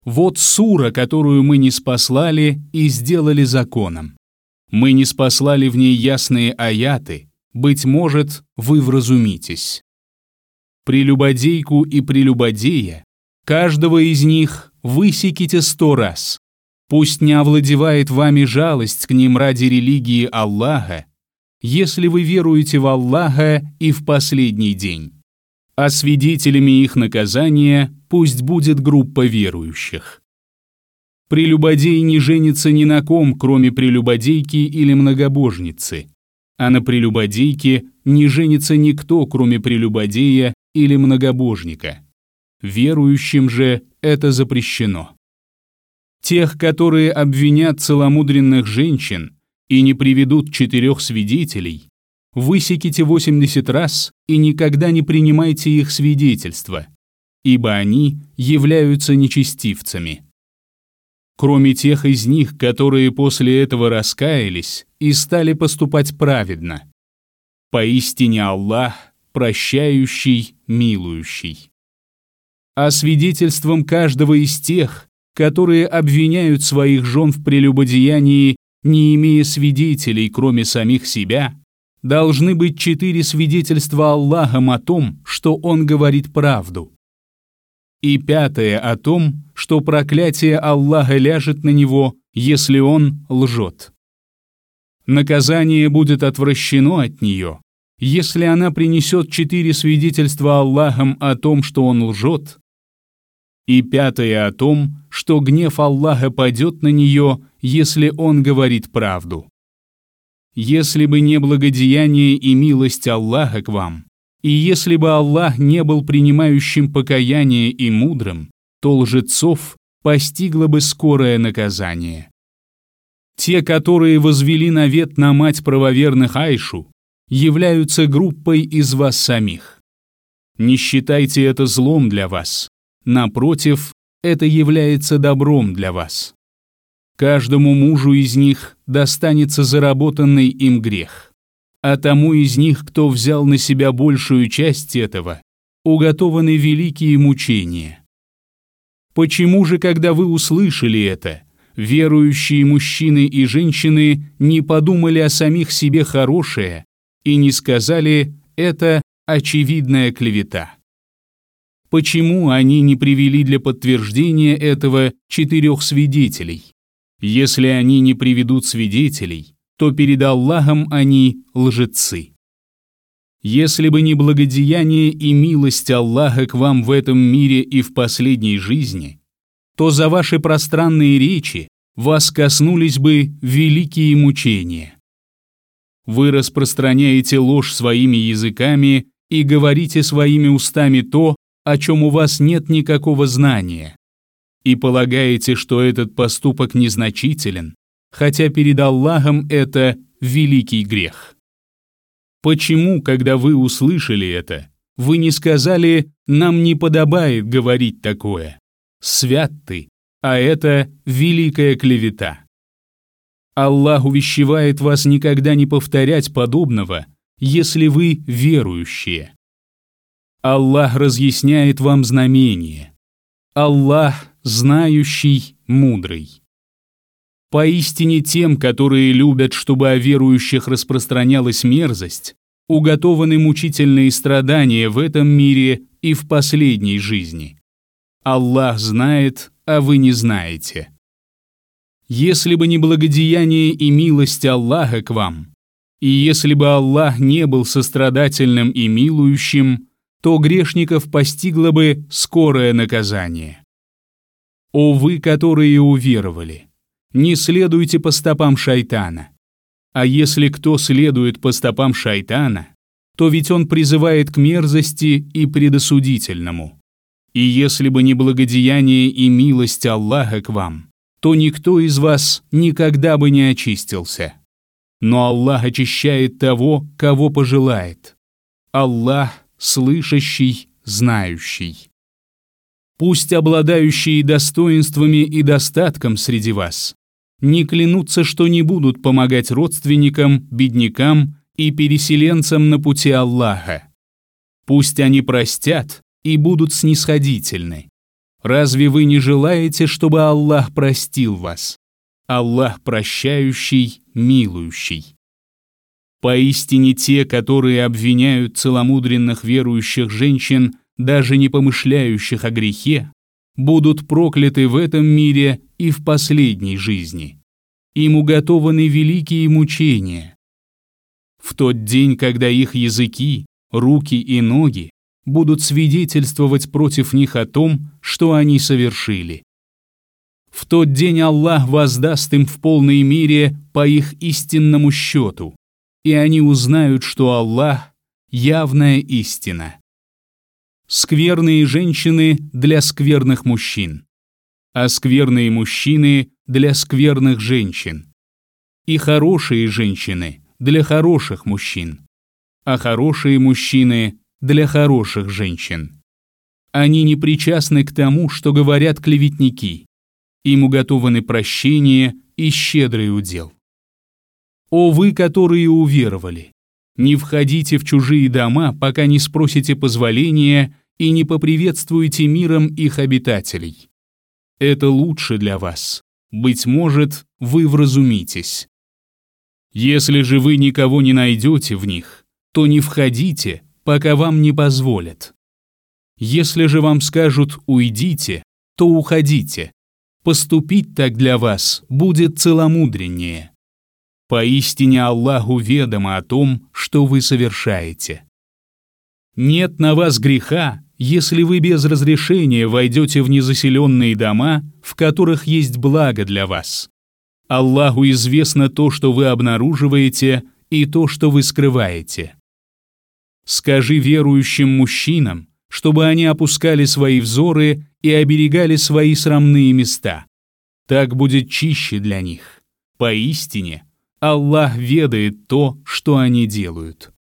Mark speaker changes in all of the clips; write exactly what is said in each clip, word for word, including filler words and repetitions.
Speaker 1: Вот сура, которую мы ниспослали и сделали законом. Мы ниспослали в ней ясные аяты, быть может, вы вразумитесь. Прелюбодейку и прелюбодея, каждого из них высеките сто раз. Пусть не овладевает вами жалость к ним ради религии Аллаха, если вы веруете в Аллаха и в последний день. А свидетелями их наказания пусть будет группа верующих. Прелюбодей не женится ни на ком, кроме прелюбодейки или многобожницы, а на прелюбодейке не женится никто, кроме прелюбодея или многобожника. Верующим же это запрещено. Тех, которые обвинят целомудренных женщин и не приведут четырех свидетелей, высеките восемьдесят раз и никогда не принимайте их свидетельства, ибо они являются нечестивцами. Кроме тех из них, которые после этого раскаялись и стали поступать праведно. Поистине Аллах прощающий, милующий. А свидетельством каждого из тех, которые обвиняют своих жен в прелюбодеянии, не имея свидетелей, кроме самих себя, должны быть четыре свидетельства Аллахом о том, что Он говорит правду. И пятое о том, что проклятие Аллаха ляжет на него, если он лжет. Наказание будет отвращено от нее, если она принесет четыре свидетельства Аллахом о том, что он лжет, и пятое о том, что гнев Аллаха падет на нее, если он говорит правду. Если бы не благодеяние и милость Аллаха к вам, и если бы Аллах не был принимающим покаяние и мудрым, то лжецов постигло бы скорое наказание. Те, которые возвели навет на мать правоверных Айшу, являются группой из вас самих. Не считайте это злом для вас. Напротив, это является добром для вас. Каждому мужу из них достанется заработанный им грех, а тому из них, кто взял на себя большую часть этого, уготованы великие мучения. Почему же, когда вы услышали это, верующие мужчины и женщины не подумали о самих себе хорошее и не сказали «это очевидная клевета»? Почему они не привели для подтверждения этого четырех свидетелей? Если они не приведут свидетелей, то перед Аллахом они лжецы. Если бы не благодеяние и милость Аллаха к вам в этом мире и в последней жизни, то за ваши пространные речи вас коснулись бы великие мучения. Вы распространяете ложь своими языками и говорите своими устами то, о чем у вас нет никакого знания, и полагаете, что этот поступок незначителен, хотя перед Аллахом это великий грех. Почему, когда вы услышали это, вы не сказали «нам не подобает говорить такое»? Свят ты, а это великая клевета. Аллах увещевает вас никогда не повторять подобного, если вы верующие. Аллах разъясняет вам знамения. Аллах знающий, мудрый. Поистине тем, которые любят, чтобы о верующих распространялась мерзость, уготованы мучительные страдания в этом мире и в последней жизни. Аллах знает, а вы не знаете. Если бы не благодеяние и милость Аллаха к вам, и если бы Аллах не был сострадательным и милующим, то грешников постигло бы скорое наказание. О вы, которые уверовали, не следуйте по стопам шайтана. А если кто следует по стопам шайтана, то ведь он призывает к мерзости и предосудительному. И если бы не благодеяние и милость Аллаха к вам, то никто из вас никогда бы не очистился. Но Аллах очищает того, кого пожелает. Аллах слышащий, знающий. Пусть обладающие достоинствами и достатком среди вас не клянутся, что не будут помогать родственникам, беднякам и переселенцам на пути Аллаха. Пусть они простят и будут снисходительны. Разве вы не желаете, чтобы Аллах простил вас? Аллах прощающий, милующий. Поистине те, которые обвиняют целомудренных верующих женщин, даже не помышляющих о грехе, будут прокляты в этом мире и в последней жизни. Им уготованы великие мучения. В тот день, когда их языки, руки и ноги будут свидетельствовать против них о том, что они совершили. В тот день Аллах воздаст им в полной мере по их истинному счету, и они узнают, что Аллах – явная истина. Скверные женщины для скверных мужчин, а скверные мужчины для скверных женщин, и хорошие женщины для хороших мужчин, а хорошие мужчины для хороших женщин. Они не причастны к тому, что говорят клеветники. Им уготованы прощение и щедрый удел. О вы, которые уверовали, не входите в чужие дома, пока не спросите позволения и не поприветствуете миром их обитателей. Это лучше для вас. Быть может, вы вразумитесь. Если же вы никого не найдете в них, то не входите, пока вам не позволят. Если же вам скажут «уйдите», то уходите. Поступить так для вас будет целомудреннее. Поистине Аллаху ведомо о том, что вы совершаете. Нет на вас греха, если вы без разрешения войдете в незаселенные дома, в которых есть благо для вас. Аллаху известно то, что вы обнаруживаете, и то, что вы скрываете. Скажи верующим мужчинам, чтобы они опускали свои взоры и оберегали свои срамные места. Так будет чище для них. Поистине, Аллах ведает то, что они делают.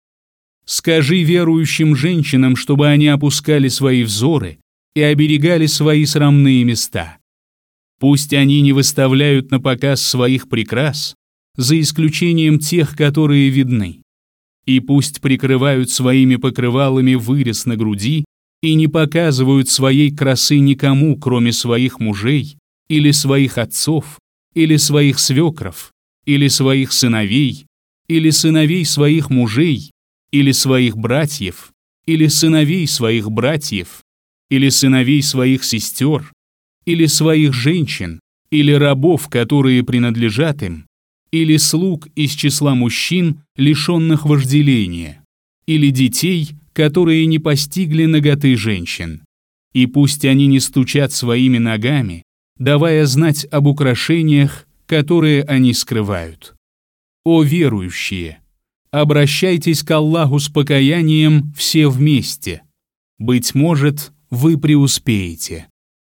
Speaker 1: Скажи верующим женщинам, чтобы они опускали свои взоры и оберегали свои срамные места. Пусть они не выставляют на показ своих прикрас, за исключением тех, которые видны. И пусть прикрывают своими покрывалами вырез на груди и не показывают своей красы никому, кроме своих мужей, или своих отцов, или своих свекров, или своих сыновей, или сыновей своих мужей, или своих братьев, или сыновей своих братьев, или сыновей своих сестер, или своих женщин, или рабов, которые принадлежат им, или слуг из числа мужчин, лишенных вожделения, или детей, которые не постигли наготы женщин. И пусть они не стучат своими ногами, давая знать об украшениях, которые они скрывают. О верующие! Обращайтесь к Аллаху с покаянием все вместе. Быть может, вы преуспеете.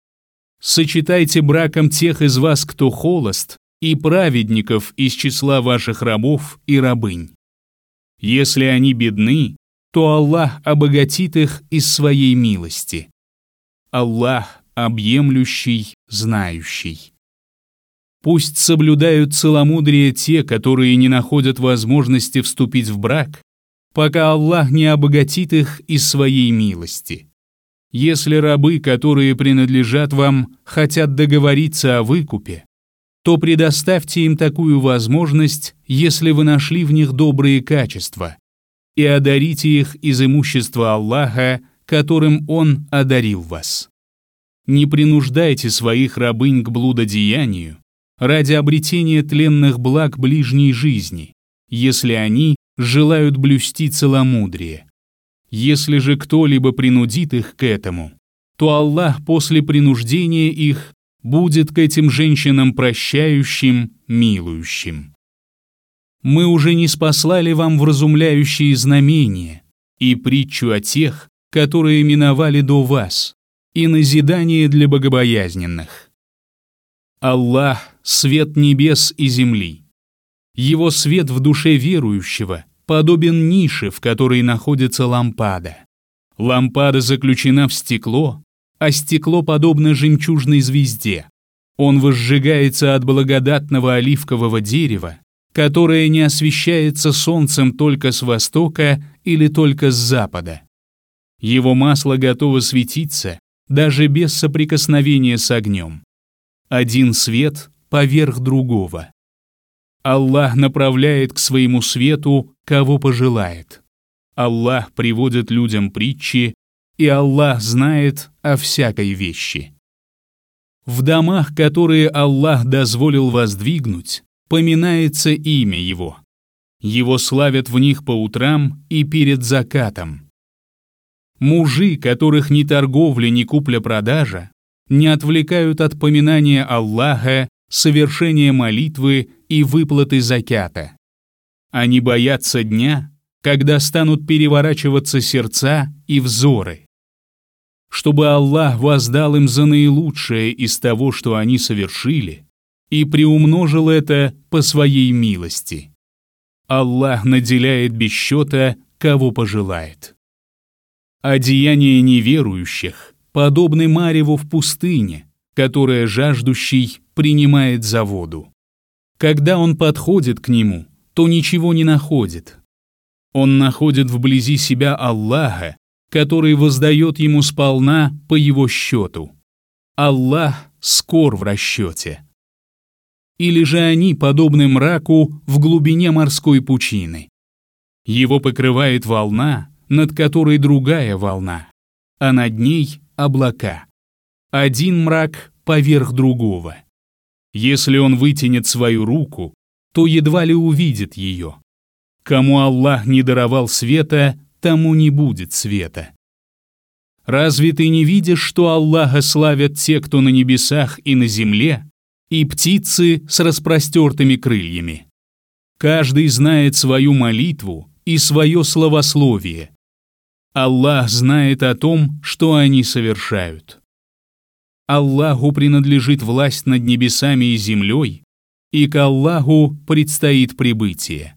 Speaker 1: Сочетайте браком тех из вас, кто холост, и праведников из числа ваших рабов и рабынь. Если они бедны, то Аллах обогатит их из своей милости. Аллах объемлющий, знающий. Пусть соблюдают целомудрие те, которые не находят возможности вступить в брак, пока Аллах не обогатит их из своей милости. Если рабы, которые принадлежат вам, хотят договориться о выкупе, то предоставьте им такую возможность, если вы нашли в них добрые качества, и одарите их из имущества Аллаха, которым Он одарил вас. Не принуждайте своих рабынь к блудодеянию ради обретения тленных благ ближней жизни, если они желают блюсти целомудрие. Если же кто-либо принудит их к этому, то Аллах после принуждения их будет к этим женщинам прощающим, милующим. Мы уже не спаслали вам вразумляющие знамения и притчу о тех, которые миновали до вас, и назидание для богобоязненных. Аллах — свет небес и земли. Его свет в душе верующего подобен нише, в которой находится лампада. Лампада заключена в стекло, а стекло подобно жемчужной звезде. Он возжигается от благодатного оливкового дерева, которое не освещается солнцем только с востока или только с запада. Его масло готово светиться, даже без соприкосновения с огнем. Один свет поверх другого. Аллах направляет к своему свету, кого пожелает. Аллах приводит людям притчи, и Аллах знает о всякой вещи. В домах, которые Аллах дозволил воздвигнуть, поминается имя Его. Его славят в них по утрам и перед закатом. Мужи, которых ни торговля, ни купля-продажа, не отвлекают от поминания Аллаха, совершения молитвы и выплаты заката. Они боятся дня, когда станут переворачиваться сердца и взоры. Чтобы Аллах воздал им за наилучшее из того, что они совершили, и приумножил это по своей милости. Аллах наделяет без счета, кого пожелает. А деяния неверующих подобны мареву в пустыне, которое жаждущий принимает за воду. Когда он подходит к нему, то ничего не находит. Он находит вблизи себя Аллаха, который воздает ему сполна по его счету. Аллах скор в расчете. Или же они подобны мраку в глубине морской пучины. Его покрывает волна, над которой другая волна, а над ней облака. Один мрак поверх другого. Если он вытянет свою руку, то едва ли увидит ее. Кому Аллах не даровал света, тому не будет света. Разве ты не видишь, что Аллаха славят те, кто на небесах и на земле, и птицы с распростертыми крыльями? Каждый знает свою молитву и свое словословие. Аллах знает о том, что они совершают. Аллаху принадлежит власть над небесами и землей, и к Аллаху предстоит прибытие.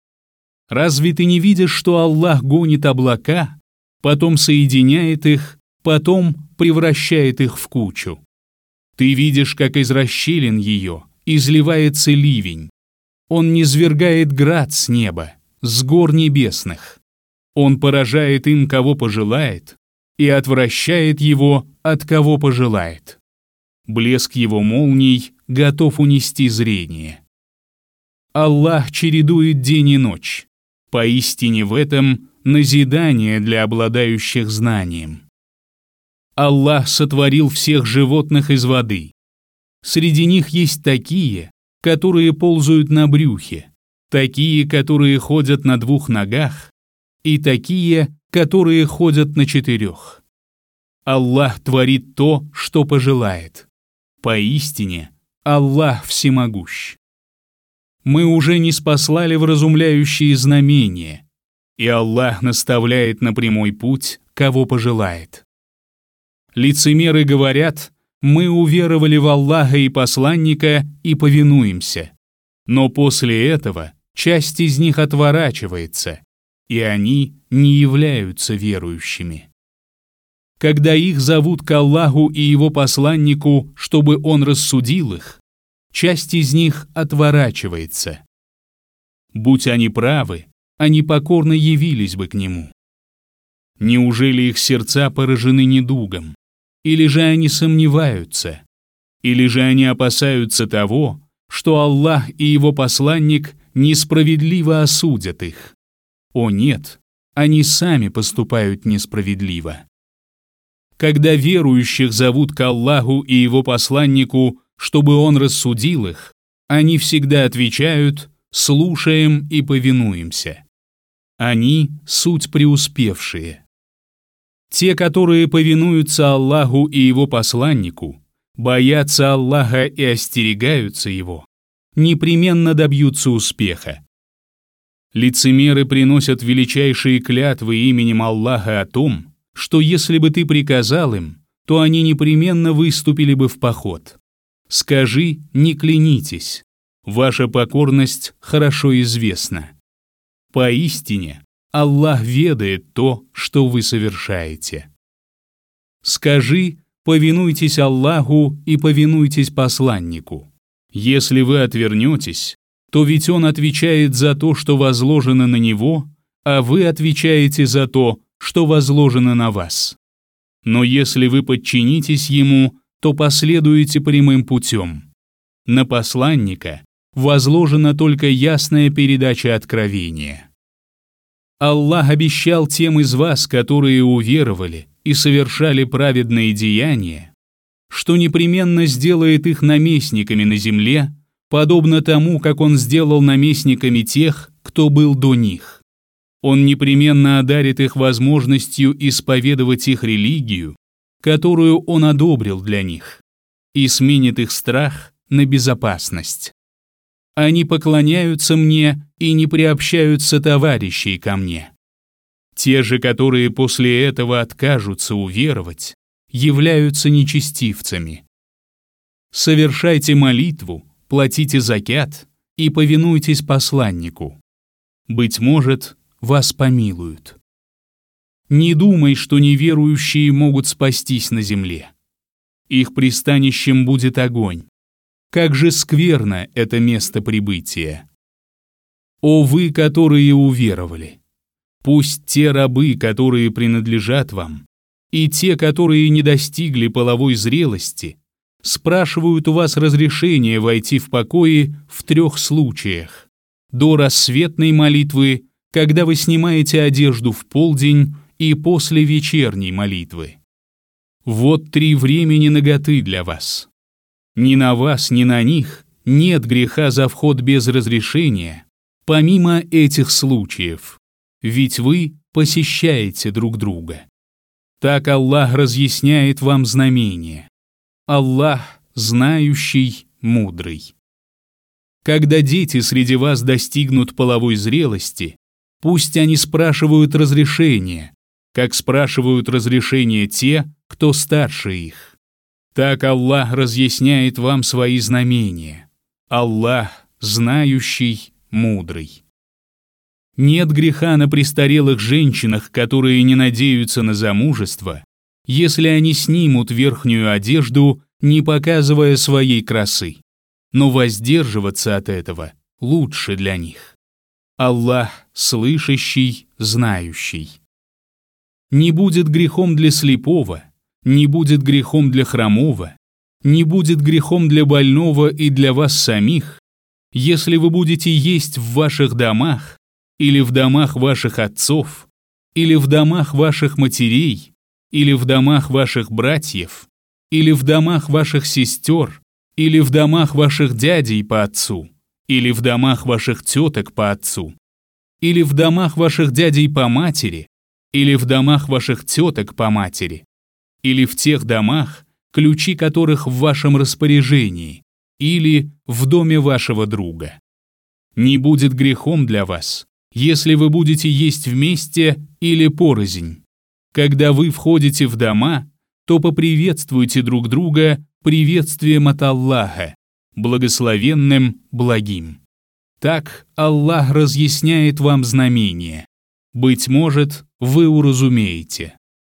Speaker 1: Разве ты не видишь, что Аллах гонит облака, потом соединяет их, потом превращает их в кучу? Ты видишь, как из расщелин ее изливается ливень. Он низвергает град с неба, с гор небесных. Он поражает им, кого пожелает, и отвращает его, от кого пожелает. Блеск его молний готов унести зрение. Аллах чередует день и ночь. Поистине в этом назидание для обладающих знанием. Аллах сотворил всех животных из воды. Среди них есть такие, которые ползают на брюхе, такие, которые ходят на двух ногах, и такие, которые ходят на четырех. Аллах творит то, что пожелает. Поистине, Аллах всемогущ. Мы уже не спаслали вразумляющие знамения, и Аллах наставляет на прямой путь, кого пожелает. Лицемеры говорят: мы уверовали в Аллаха и посланника и повинуемся, но после этого часть из них отворачивается, и они не являются верующими. Когда их зовут к Аллаху и его посланнику, чтобы он рассудил их, часть из них отворачивается. Будь они правы, они покорно явились бы к нему. Неужели их сердца поражены недугом? Или же они сомневаются? Или же они опасаются того, что Аллах и его посланник несправедливо осудят их? О нет, они сами поступают несправедливо. Когда верующих зовут к Аллаху и его посланнику, чтобы он рассудил их, они всегда отвечают: слушаем и повинуемся. Они — суть преуспевшие. Те, которые повинуются Аллаху и его посланнику, боятся Аллаха и остерегаются его, непременно добьются успеха. Лицемеры приносят величайшие клятвы именем Аллаха о том, что если бы ты приказал им, то они непременно выступили бы в поход. Скажи: не клянитесь, ваша покорность хорошо известна. Поистине, Аллах ведает то, что вы совершаете. Скажи: повинуйтесь Аллаху и повинуйтесь посланнику. Если вы отвернетесь, то ведь Он отвечает за то, что возложено на Него, а вы отвечаете за то, что возложено на вас. Но если вы подчинитесь Ему, то последуете прямым путем. На посланника возложена только ясная передача откровения. Аллах обещал тем из вас, которые уверовали и совершали праведные деяния, что непременно сделает их наместниками на земле, подобно тому, как Он сделал наместниками тех, кто был до них. Он непременно одарит их возможностью исповедовать их религию, которую Он одобрил для них, и сменит их страх на безопасность. Они поклоняются Мне и не приобщаются товарищей ко Мне. Те же, которые после этого откажутся уверовать, являются нечестивцами. Совершайте молитву, платите закят и повинуйтесь посланнику. Быть может, вас помилуют. Не думай, что неверующие могут спастись на земле. Их пристанищем будет огонь. Как же скверно это место прибытия! О вы, которые уверовали! Пусть те рабы, которые принадлежат вам, и те, которые не достигли половой зрелости, спрашивают у вас разрешения войти в покои в трех случаях: до рассветной молитвы, когда вы снимаете одежду в полдень, и после вечерней молитвы. Вот три времени наготы для вас. Ни на вас, ни на них нет греха за вход без разрешения, помимо этих случаев, ведь вы посещаете друг друга. Так Аллах разъясняет вам знамения. Аллах знающий, мудрый. Когда дети среди вас достигнут половой зрелости, пусть они спрашивают разрешения, как спрашивают разрешения те, кто старше их. Так Аллах разъясняет вам свои знамения. Аллах знающий, мудрый. Нет греха на престарелых женщинах, которые не надеются на замужество, если они снимут верхнюю одежду, не показывая своей красы. Но воздерживаться от этого лучше для них. Аллах слышащий, знающий. Не будет грехом для слепого, не будет грехом для хромого, не будет грехом для больного и для вас самих, если вы будете есть в ваших домах, или в домах ваших отцов, или в домах ваших матерей, или в домах ваших братьев, или в домах ваших сестер, или в домах ваших дядей по отцу, или в домах ваших теток по отцу, или в домах ваших дядей по матери, или в домах ваших теток по матери, или в тех домах, ключи которых в вашем распоряжении, или в доме вашего друга. Не будет грехом для вас, если вы будете есть вместе или порознь. Когда вы входите в дома, то поприветствуйте друг друга приветствием от Аллаха, благословенным, благим. Так Аллах разъясняет вам знамения. Быть может, вы уразумеете.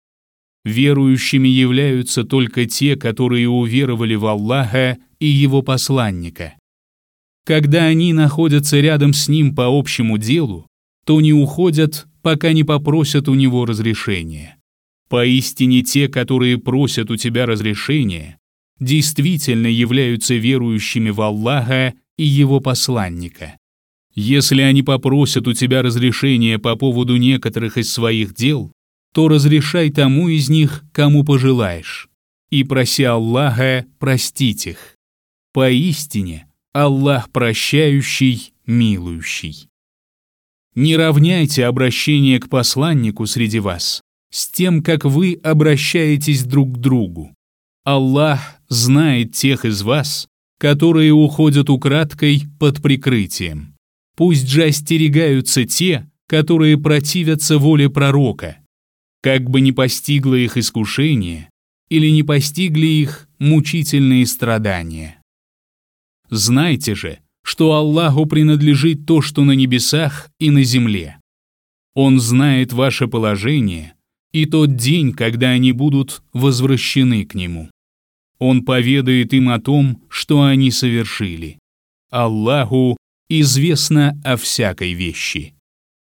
Speaker 1: Верующими являются только те, которые уверовали в Аллаха и Его посланника. Когда они находятся рядом с Ним по общему делу, то не уходят, пока не попросят у Него разрешения. Поистине те, которые просят у тебя разрешения, действительно являются верующими в Аллаха и Его посланника. Если они попросят у тебя разрешения по поводу некоторых из своих дел, то разрешай тому из них, кому пожелаешь, и проси Аллаха простить их. Поистине, Аллах прощающий, милующий. Не равняйте обращение к посланнику среди вас с тем, как вы обращаетесь друг к другу. Аллах знает тех из вас, которые уходят украдкой под прикрытием. Пусть же остерегаются те, которые противятся воле пророка, как бы не постигло их искушение или не постигли их мучительные страдания. Знайте же, что Аллаху принадлежит то, что на небесах и на земле. Он знает ваше положение и тот день, когда они будут возвращены к Нему. Он поведает им о том, что они совершили. Аллаху известно о всякой вещи.